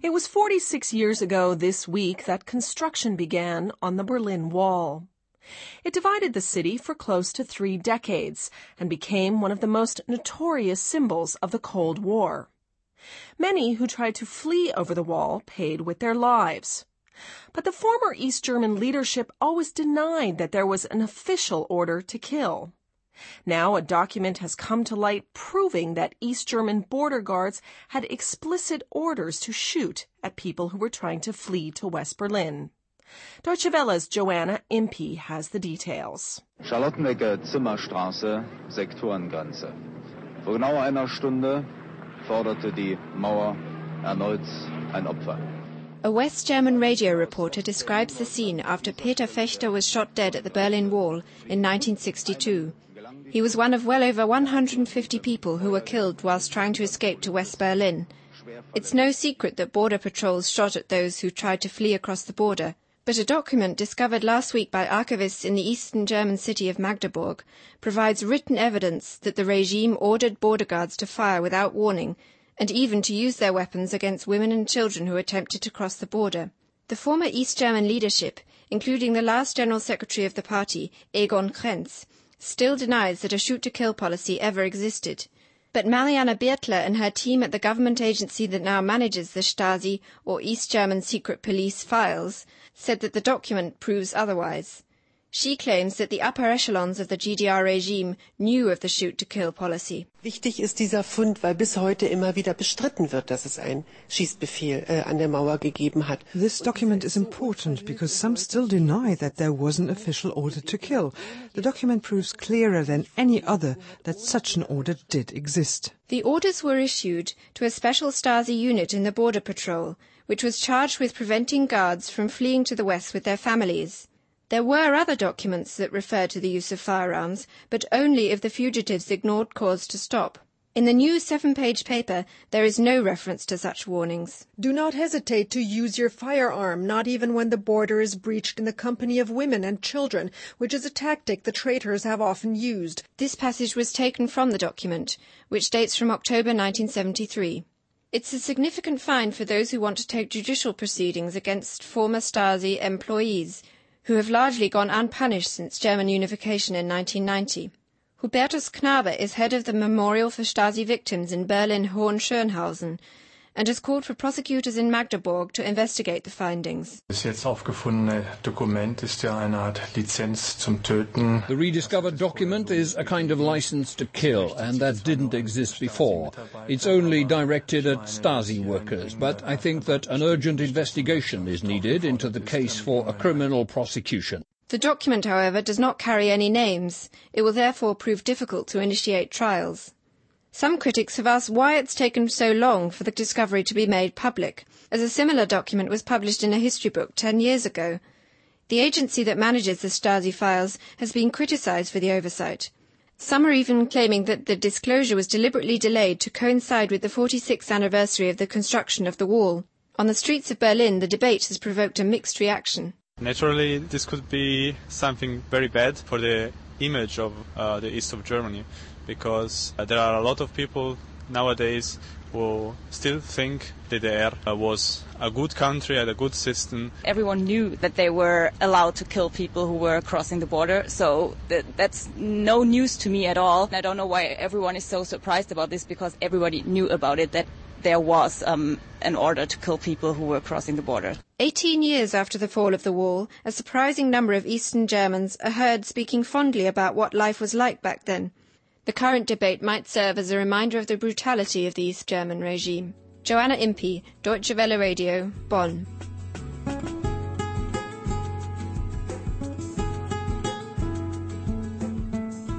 It was 46 years ago this week that construction began on the Berlin Wall. It divided the city for close to 3 decades and became one of the most notorious symbols of the Cold War. Many who tried to flee over the wall paid with their lives. But the former East German leadership always denied that there was an official order to kill. Now a document has come to light proving that East German border guards had explicit orders to shoot at people who were trying to flee to West Berlin. Deutsche Welle's Joanna Impey has the details. Charlottenecke Zimmerstraße, Sektorengrenze. Vor genau einer Stunde forderte die Mauer erneut ein Opfer. A West German radio reporter describes the scene after Peter Fechter was shot dead at the Berlin Wall in 1962. He was one of well over 150 people who were killed whilst trying to escape to West Berlin. It's no secret that border patrols shot at those who tried to flee across the border, but a document discovered last week by archivists in the eastern German city of Magdeburg provides written evidence that the regime ordered border guards to fire without warning and even to use their weapons against women and children who attempted to cross the border. The former East German leadership, including the last General Secretary of the party, Egon Krenz, still denies that a shoot-to-kill policy ever existed. But Marianne Biertler and her team at the government agency that now manages the Stasi, or East German Secret Police, files, said that the document proves otherwise. She claims that the upper echelons of the GDR regime knew of the shoot-to-kill policy. Wichtig ist dieser Fund, weil bis heute immer wieder bestritten wird, dass es einen Schießbefehl an der Mauer gegeben hat. This document is important because some still deny that there was an official order to kill. The document proves clearer than any other that such an order did exist. The orders were issued to a special Stasi unit in the border patrol, which was charged with preventing guards from fleeing to the west with their families. There were other documents that referred to the use of firearms, but only if the fugitives ignored cause to stop. In the new 7-page paper, there is no reference to such warnings. Do not hesitate to use your firearm, not even when the border is breached in the company of women and children, which is a tactic the traitors have often used. This passage was taken from the document, which dates from October 1973. It's a significant fine for those who want to take judicial proceedings against former Stasi employees, who have largely gone unpunished since German unification in 1990. Hubertus Knabe is head of the Memorial for Stasi Victims in Berlin-Hohenschönhausen and has called for prosecutors in Magdeburg to investigate the findings. Das jetzt aufgefundene Dokument ist ja eine Art Lizenz zum Töten. The rediscovered document is a kind of license to kill, and that didn't exist before. It's only directed at Stasi workers, but I think that an urgent investigation is needed into the case for a criminal prosecution. The document, however, does not carry any names. It will therefore prove difficult to initiate trials. Some critics have asked why it's taken so long for the discovery to be made public, as a similar document was published in a history book 10 years ago. The agency that manages the Stasi files has been criticised for the oversight. Some are even claiming that the disclosure was deliberately delayed to coincide with the 46th anniversary of the construction of the wall. On the streets of Berlin, the debate has provoked a mixed reaction. Naturally, this could be something very bad for the image of the east of Germany, because there are a lot of people nowadays who still think DDR was a good country and a good system. Everyone knew that they were allowed to kill people who were crossing the border, so that's no news to me at all. I don't know why everyone is so surprised about this, because everybody knew about it, that there was an order to kill people who were crossing the border. 18 years after the fall of the wall, a surprising number of Eastern Germans are heard speaking fondly about what life was like back then. The current debate might serve as a reminder of the brutality of the East German regime. Joanna Impey, Deutsche Welle Radio, Bonn.